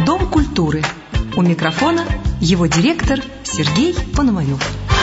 Дом культуры. У микрофона его директор Сергей Пономарев.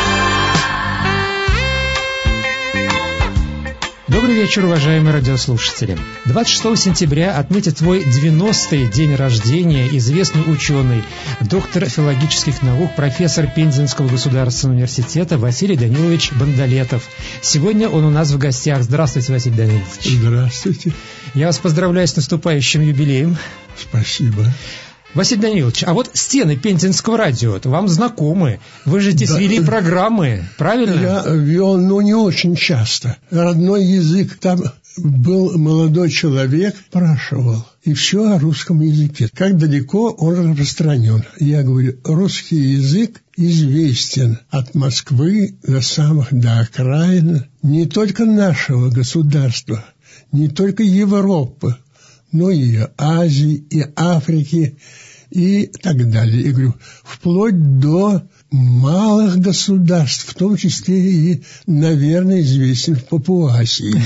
Добрый вечер, уважаемые радиослушатели. 26 сентября отметит свой 90-й день рождения известный ученый, доктор филологических наук, профессор Пензенского государственного университета Василий Данилович Бондолетов. Сегодня он у нас в гостях. Здравствуйте, Василий Данилович. Здравствуйте. Я вас поздравляю с наступающим юбилеем. Спасибо. Василий Данилович, а вот стены Пензенского радио вам знакомы. Вы же здесь вели программы, правильно? Я вел, но не очень часто. Родной язык, там был молодой человек, спрашивал. И все о русском языке. Как далеко он распространен. Я говорю, русский язык известен от Москвы до окраин не только нашего государства, не только Европы, но и Азии, и Африки, и так далее. Я говорю, вплоть до малых государств, в том числе и, наверное, известен в Папуасии.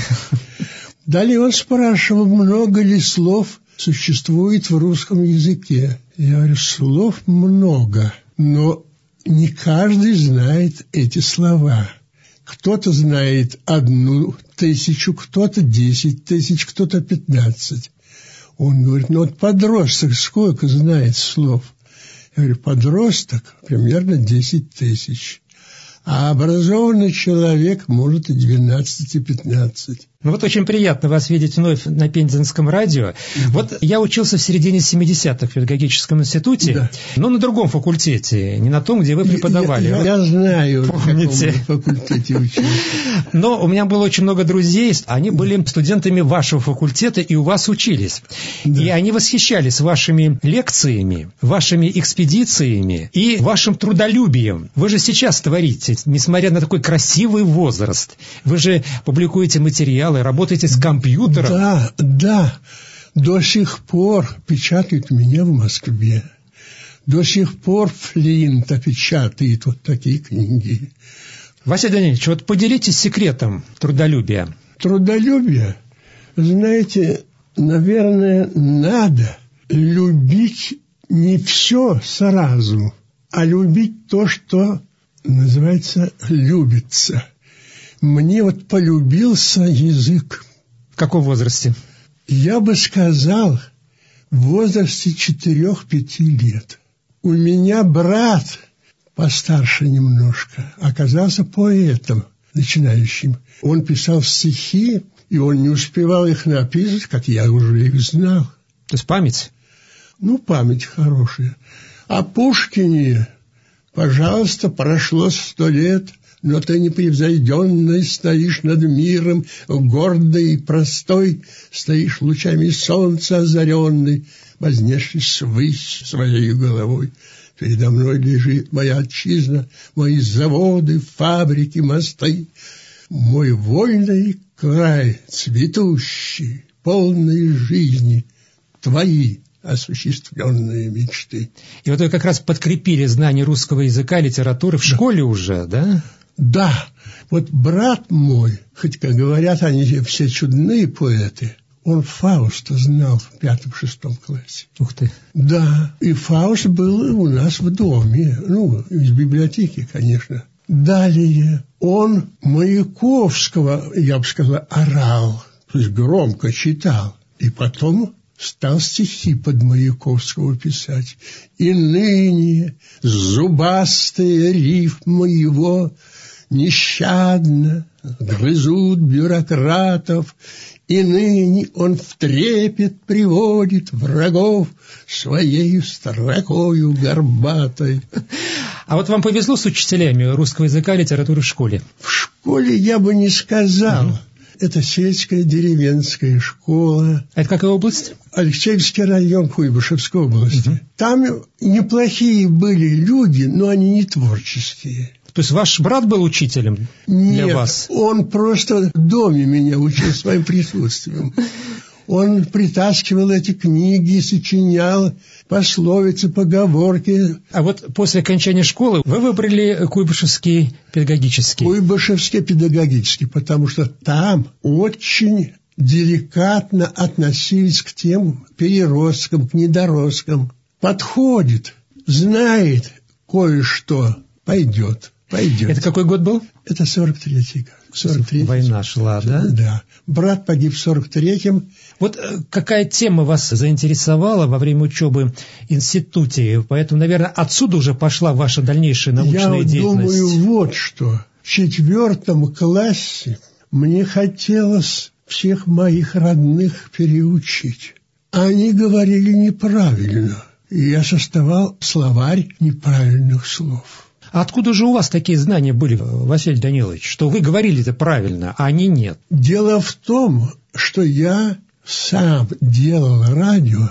Далее он спрашивал, много ли слов существует в русском языке. Я говорю, слов много, но не каждый знает эти слова. Кто-то знает 1000, кто-то 10 000, кто-то 15. Он говорит, ну вот подросток сколько знает слов? Я говорю, подросток примерно 10 000. А образованный человек может и 12, и 15. Ну вот очень приятно вас видеть вновь на Пензенском радио. Вот я учился в середине 70-х в педагогическом институте, но на другом факультете, не на том, где вы преподавали. Я знаю, помните? На каком факультете учился. Но у меня было очень много друзей, они были студентами вашего факультета и у вас учились. Да. И они восхищались вашими лекциями, вашими экспедициями и вашим трудолюбием. Вы же сейчас творите, несмотря на такой красивый возраст. Вы же публикуете материалы, работаете с компьютером. Да. До сих пор печатают меня в Москве. До сих пор Флинт печатает вот такие книги. Василий Данилович, вот поделитесь секретом трудолюбия. Трудолюбие? Знаете, наверное, надо любить не все сразу, а любить то, что называется любится. Мне вот полюбился язык. В каком возрасте? Я бы сказал, в возрасте 4-5 лет. У меня брат, постарше немножко, оказался поэтом начинающим. Он писал стихи, и он не успевал их написать, как я уже их знал. То есть память? Ну, память хорошая. О Пушкине, пожалуйста, прошло 100 лет, но ты непревзойденный стоишь над миром, гордый и простой, стоишь лучами солнца озаренный, вознесшись свысь своей головой. Передо мной лежит моя отчизна, мои заводы, фабрики, мосты, мой вольный край, цветущий, полный жизни, твои осуществленные мечты. И вот вы как раз подкрепили знание русского языка, литературы в школе уже, да? Да. Вот брат мой, хоть, как говорят, они все чудные поэты, он Фауста знал в 5-6 классе. Ух ты. Да. И Фауст был у нас в доме. Ну, из библиотеки, конечно. Далее он Маяковского, я бы сказал, орал. То есть громко читал. И потом стал стихи под Маяковского писать. И ныне зубастые рифмы его нещадно грызут бюрократов, и ныне он в трепет приводит врагов своей строкою горбатой. А вот вам повезло с учителями русского языка и литературы в школе? В школе я бы не сказал. Это сельская деревенская школа. Это какая область? Алексеевский район Куйбышевской области. Там неплохие были люди, но они не творческие. То есть ваш брат был учителем для вас? Нет, он просто в доме меня учил своим присутствием. Он притаскивал эти книги, сочинял пословицы, поговорки. А вот после окончания школы вы выбрали Куйбышевский педагогический? Куйбышевский педагогический, потому что там очень деликатно относились к тем переросткам, к недоросткам. подходит, знает кое-что, пойдет. Это какой год был? Это 43-й год. 43-й. Война шла, да? Да. Брат погиб в 43-м. Вот какая тема вас заинтересовала во время учебы в институте? Поэтому, наверное, отсюда уже пошла ваша дальнейшая научная деятельность. Я думаю, вот что. В 4 классе мне хотелось всех моих родных переучить. Они говорили неправильно. И я составал словарь неправильных слов. А откуда же у вас такие знания были, Василий Данилович, что вы говорили это правильно, а они нет? Дело в том, что я сам делал радио,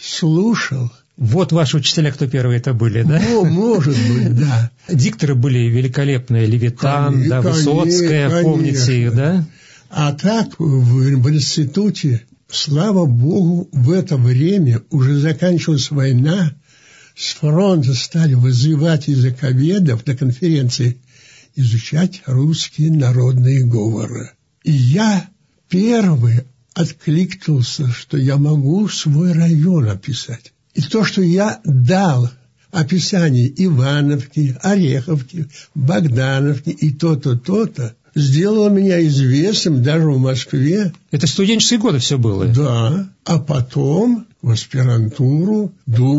слушал. Вот ваши учителя, кто первые это были, да? Ну, может быть, да. Дикторы были великолепные, Левитан, да, Высоцкая, помните их, да? А так в институте, слава богу, в это время уже заканчивалась война, с фронта стали вызывать языковедов на конференции изучать русские народные говоры. И я первый откликнулся, что я могу свой район описать. И то, что я дал описание Ивановки, Ореховки, Богдановки и то-то, то-то, сделало меня известным даже в Москве. Это студенческие годы все было? Да. А потом в аспирантуру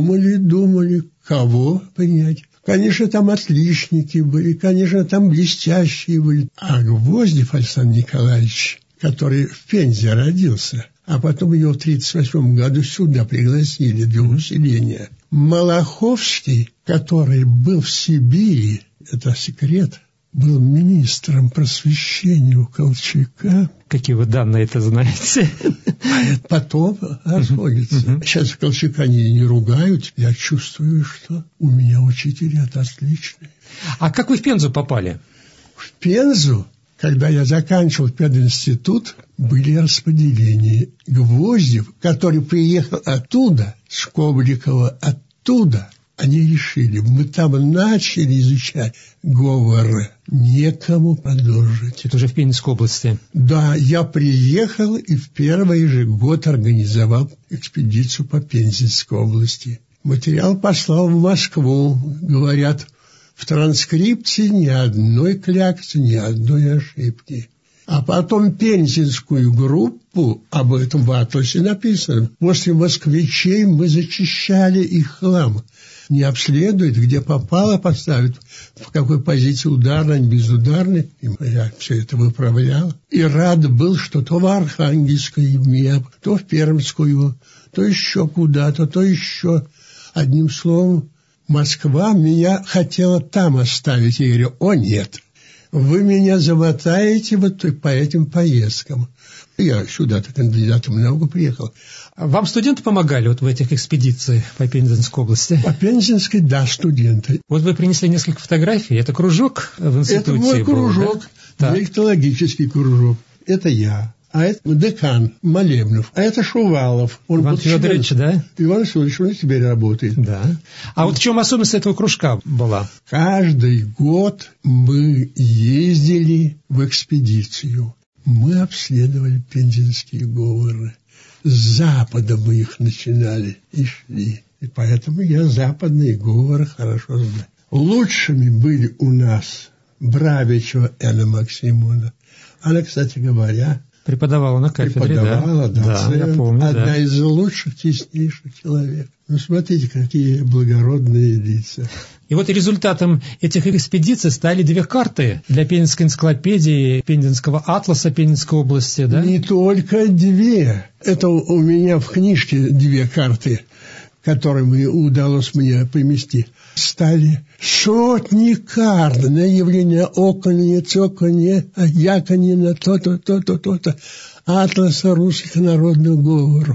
думали, кого принять. Конечно, там отличники были, конечно, там блестящие были. А Гвоздев Александр Николаевич, который в Пензе родился, а потом его в 1938 году сюда пригласили для усиления. Малаховский, который был в Сибири, это секрет, был министром просвещения у Колчака. Какие вы данные это знаете? А это потом расходится. Сейчас Колчака не ругают. Я чувствую, что у меня учителя отличные. А как вы в Пензу попали? В Пензу, когда я заканчивал пединститут, были распределения. Гвоздев, который приехал оттуда, с Кобликова, оттуда, они решили, мы там начали изучать говоры, некому продолжить. Это уже в Пензенской области. Да, я приехал и в первый же год организовал экспедицию по Пензенской области. Материал послал в Москву. Говорят, в транскрипции ни одной кляксы, ни одной ошибки. А потом пензенскую группу, об этом в атласе написано, после москвичей мы зачищали их хлам. Не обследует, где попало, поставит, в какой позиции ударной, безударной. И я все это выправлял. И рад был, что то в Архангельскую МЕП, то в Пермскую, то еще куда-то, то еще. Одним словом, Москва меня хотела там оставить. Я говорю, о нет, вы меня замотаете вот по этим поездкам. Я сюда-то кандидатом в науку приехал. Вам студенты помогали вот в этих экспедициях по Пензенской области? По Пензенской, да, студенты. Вот вы принесли несколько фотографий. Это кружок в институте? Это мой кружок, да? диалектологический кружок. Это я. А это декан Молебнов. А это Шувалов. Он Иван Федорович, да? Иван Федорович, он теперь работает. Да. А вот в чем особенность этого кружка была? Каждый год мы ездили в экспедицию. Мы обследовали пензенские говоры. С запада мы их начинали и шли. И поэтому я западные говоры хорошо знаю. Лучшими были у нас Бравичева Энна Максимовна. Она, кстати говоря, преподавала на кафедре, да, я помню, одна из лучших, теснейших человек. Ну, смотрите, какие благородные лица. И вот результатом этих экспедиций стали 2 карты для Пензенской энциклопедии, Пензенского атласа Пензенской области, да? Не только 2. Это у меня в книжке 2 карты, которые удалось мне примести. Стали сотни карт на явление оконье, цоканье, яконье, на то-то, то-то, то-то. Атласа русских народных говоров.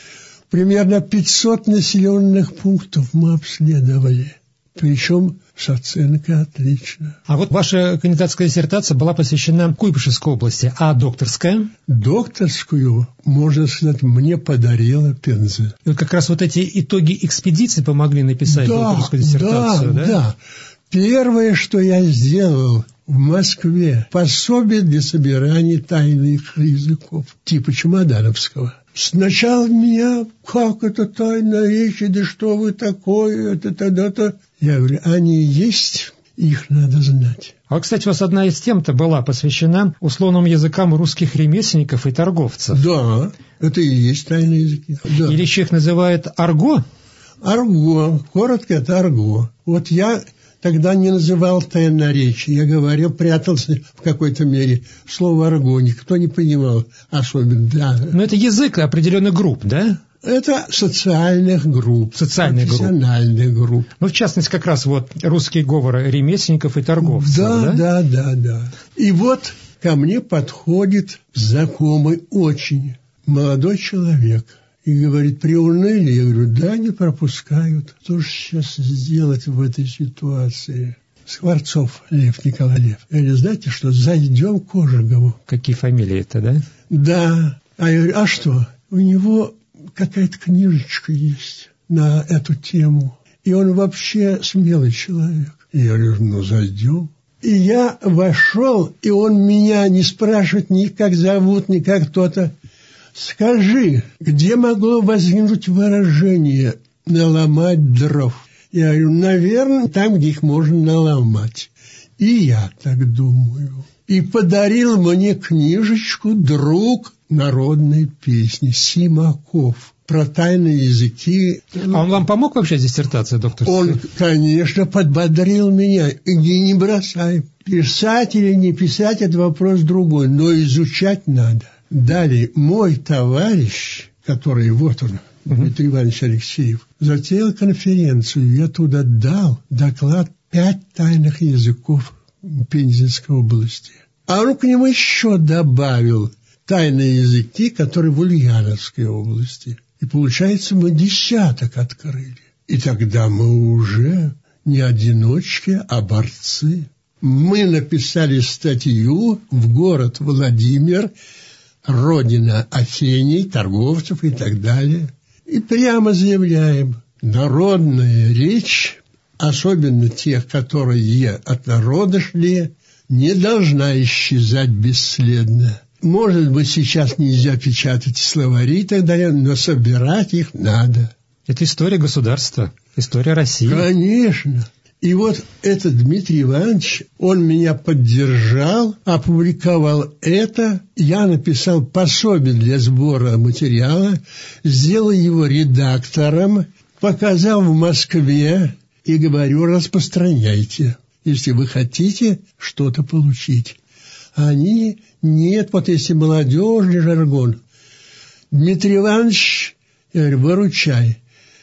Примерно 500 населенных пунктов мы обследовали. Причем с оценкой отлично. А вот ваша кандидатская диссертация была посвящена Куйбышевской области, а докторская? Докторскую, можно сказать, мне подарила Пенза. И вот как раз вот эти итоги экспедиции помогли написать докторскую диссертацию, да? Да. Первое, что я сделал в Москве, пособие для собирания тайных языков, типа Чемодановского. Сначала меня, как это тайная речь, да что вы такое, это тогда-то. Я говорю, они есть, их надо знать. А, кстати, у вас одна из тем-то была посвящена условным языкам русских ремесленников и торговцев. Да, это и есть тайные языки. Да. Или еще их называют арго? Арго, коротко это арго. Вот я тогда не называл тайной речи, я говорил, прятался в какой-то мере. Слово арго никто не понимал особенно. Да. Но это язык определенных групп, да? Это социальных групп, профессиональных групп. Ну, в частности, как раз вот русский говор ремесленников и торговцев. Да. И вот ко мне подходит знакомый очень молодой человек и говорит, приуныли? Я говорю, да, не пропускают. Что же сейчас сделать в этой ситуации? Скворцов Лев Николаевич. Я говорю, знаете что, зайдем к Ожегову. Какие фамилии это, да? Да. А я говорю, а что? У него какая-то книжечка есть на эту тему. И он вообще смелый человек. И я говорю, ну, зайдем. И я вошел, и он меня не спрашивает ни как зовут, ни как кто-то. Скажи, где могло возникнуть выражение «наломать дров»? Я говорю, наверное, там, где их можно наломать. И я так думаю. И подарил мне книжечку друг народной песни Симаков про тайные языки. А он вам помог вообще с диссертацией, доктор? Он, конечно, подбодрил меня. И не бросай. Писать или не писать – это вопрос другой, но изучать надо. Далее, мой товарищ, который, вот он, Дмитрий Иванович Алексеев, затеял конференцию. Я туда дал доклад 5 тайных языков Пензенской области. А он к нему еще добавил тайные языки, которые в Ульяновской области. И получается, мы 10 открыли. И тогда мы уже не одиночки, а борцы. Мы написали статью в город Владимир, родина Афений, торговцев и так далее. И прямо заявляем, народная речь, особенно тех, которые от народа шли, не должна исчезать бесследно. Может быть, сейчас нельзя печатать словари и так далее, но собирать их надо. Это история государства, история России. Конечно. И вот этот Дмитрий Иванович, он меня поддержал, опубликовал это. Я написал пособие для сбора материала, сделал его редактором, показал в Москве и говорю, распространяйте, если вы хотите что-то получить. А они, нет, вот если молодежный жаргон. Дмитрий Иванович, я говорю, выручай.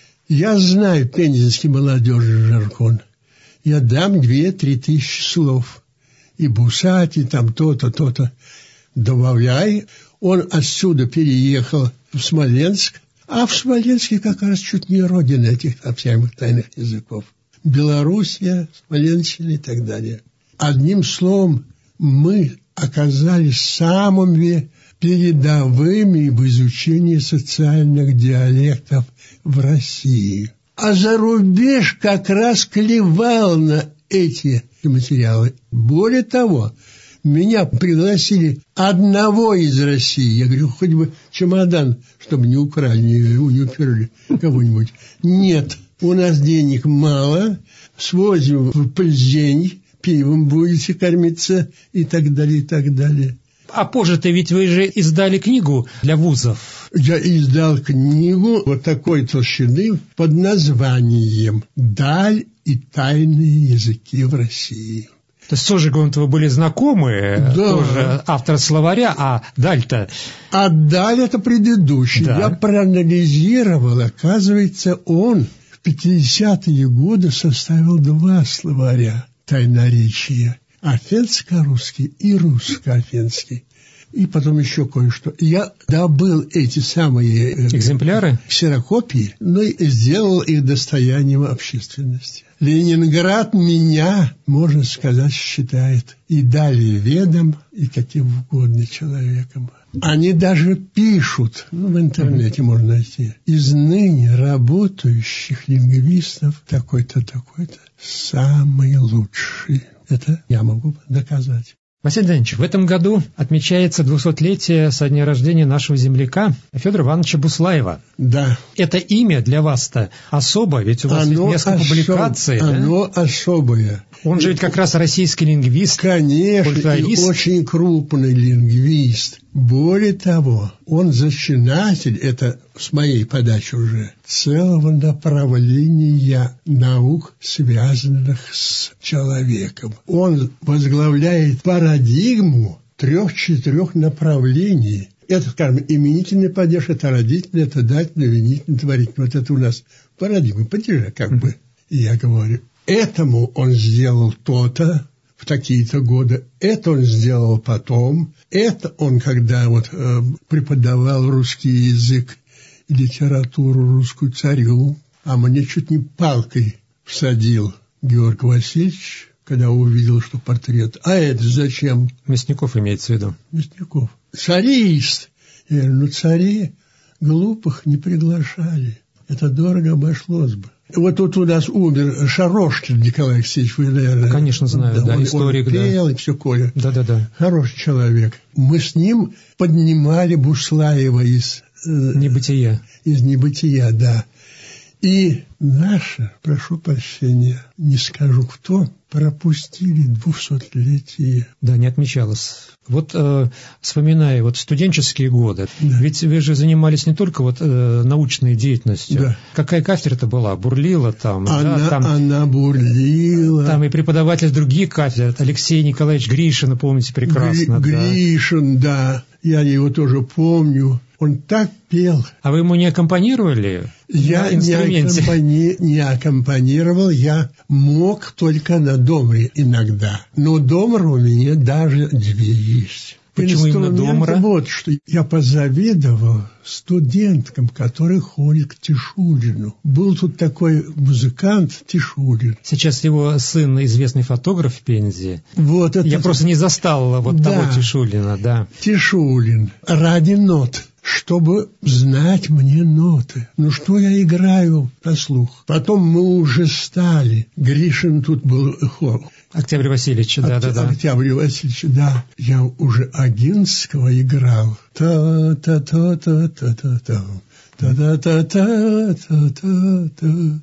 Я знаю пензенский молодежный жаргон. Я дам 2-3 тысячи слов. И Бусати, там то-то, то-то. Добавляй. Он отсюда переехал в Смоленск. А в Смоленске как раз чуть не родина этих самых тайных языков. Белоруссия, Смоленщина и так далее. Одним словом, мы оказались самыми передовыми в изучении социальных диалектов в России. А за рубеж как раз клевал на эти материалы. Более того, меня пригласили одного из России. Я говорю, хоть бы чемодан, чтобы не украли, не уперли кого-нибудь. Нет, у нас денег мало, свозим в Пльзень, пивом будете кормиться и так далее, и так далее. А позже-то ведь вы же издали книгу для вузов. Я издал книгу вот такой толщины под названием «Даль и тайные языки в России». То есть с Ожеговым-то вы были знакомы, да. Тоже автор словаря, а Даль-то... А Даль это предыдущий. Да. Я проанализировал, оказывается, он в 50-е годы составил 2 словаря тайноречия. Афенско-русский и русско-афенский. И потом еще кое-что. Я добыл эти самые экземпляры, ксерокопии, но и сделал их достоянием общественности. Ленинград меня, можно сказать, считает и далее ведом, и каким угодно человеком. Они даже пишут, в интернете можно найти, из ныне работающих лингвистов такой-то, такой-то, самый лучший. Это я могу доказать. Василий Леонидович, в этом году отмечается 200-летие со дня рождения нашего земляка Федора Ивановича Буслаева. Да. Это имя для вас-то особо, ведь у вас есть несколько публикаций. Оно особое. Он же ведь как раз российский лингвист. Конечно, и очень крупный лингвист. Более того, он зачинатель, это с моей подачи уже, целого направления наук, связанных с человеком. Он возглавляет парадигму 3-4 направлений. Это, скажем, именительный падеж, это родительный, это дательный, винительный, творительный. Вот это у нас парадигма падежа, как бы. И я говорю, этому он сделал то-то в такие-то годы, это он сделал потом, это он, когда вот преподавал русский язык и литературу русскую царю, а мне чуть не палкой всадил Георг Васильевич, когда увидел, что портрет. А это зачем? Мясников имеется в виду. Мясников. Царист. Я говорю, цари глупых не приглашали. Это дорого обошлось бы. Вот тут у нас умер Шарошкин Николай Алексеевич, вы, наверное... Конечно, знаю, да, историк, он пел, и все такое. Да. Хороший человек. Мы с ним поднимали Буслаева из... Небытия. Из небытия, да. И наши, прошу прощения, не скажу кто, пропустили 200-летие. Да, не отмечалось. Вот вспоминая вот студенческие годы, да. Ведь вы же занимались не только вот научной деятельностью. Да. Какая кафедра-то была? Бурлила там? Она бурлила. Там и преподаватель других кафедр. Алексей Николаевич Гришин, помните прекрасно. Гришин, да. Я его тоже помню. Он так пел. А вы ему не аккомпанировали? Я не аккомпанировал, я мог только на домре иногда. Но домр у меня даже 2 есть. Почему именно домра? Вот что. Я позавидовал студенткам, которые ходят к Тишулину. Был тут такой музыкант Тишулин. Сейчас его сын известный фотограф в Пензе. Вот это... Я просто не застал вот того Тишулина, да. Тишулин. Ради нот. Чтобы знать мне ноты. Ну, что я играю на слух. Потом мы уже стали. Гришин тут был хор. Октябрь Васильевич, да. Октябрь Васильевич, да. Я уже Агинского играл. Та-та-та-та-та-та-та. Та-та-та-та-та-та-та.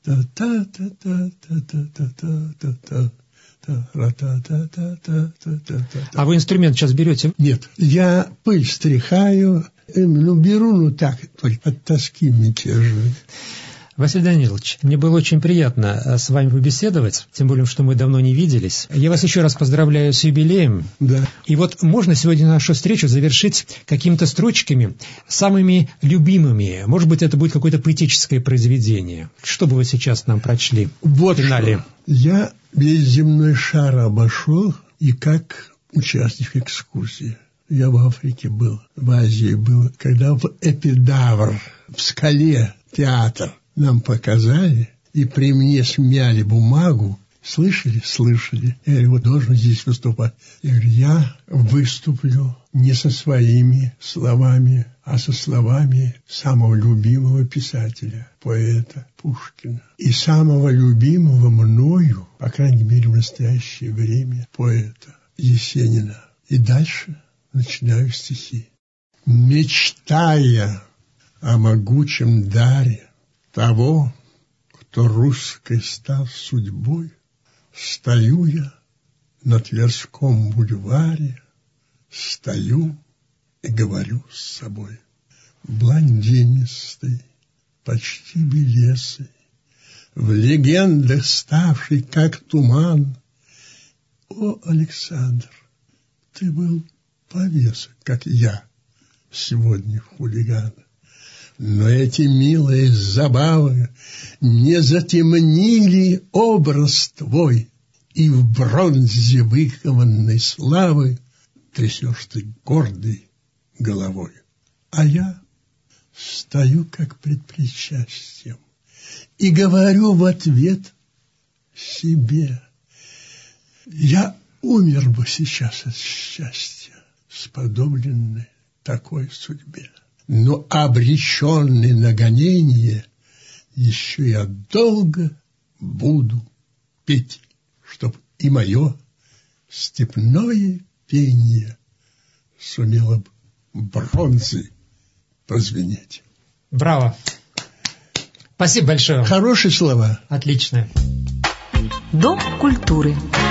Та-та-та-та-та-та-та-та. А вы инструмент сейчас берете? Нет, я пыль стряхаю, беру, так, только от тоски мятежной. Василий Данилович, мне было очень приятно с вами побеседовать, тем более, что мы давно не виделись. Я вас еще раз поздравляю с юбилеем. Да. И вот можно сегодня нашу встречу завершить какими-то строчками, самыми любимыми. Может быть, это будет какое-то поэтическое произведение. Что бы вы сейчас нам прочли в финале? Что. Я весь земной шар обошел, и как участник экскурсии. Я в Африке был, в Азии был, когда в Эпидавр, в скале театр нам показали, и при мне смяли бумагу. Слышали? Слышали. Я говорю, вот должен здесь выступать. Я говорю, я выступлю не со своими словами, а со словами самого любимого писателя, поэта Пушкина. И самого любимого мною, по крайней мере, в настоящее время, поэта Есенина. И дальше начинаю стихи. Мечтая о могучем даре того, кто русской стал судьбой, стою я на Тверском бульваре, стою и говорю с собой. Блондинистый, почти белесый, в легендах ставший как туман. О, Александр, ты был повеса, как я, сегодня в хулиган. Но эти милые забавы не затемнили образ твой, и в бронзе выкованной славы трясешь ты гордой головой. А я стою как пред причастием и говорю в ответ себе: я умер бы сейчас от счастья, сподобленный такой судьбе. Но обреченный на гонение, еще я долго буду петь, чтоб и мое степное пение сумело бронзой прозвенеть. Браво. Спасибо большое. Хорошие слова. Отлично. Дом культуры.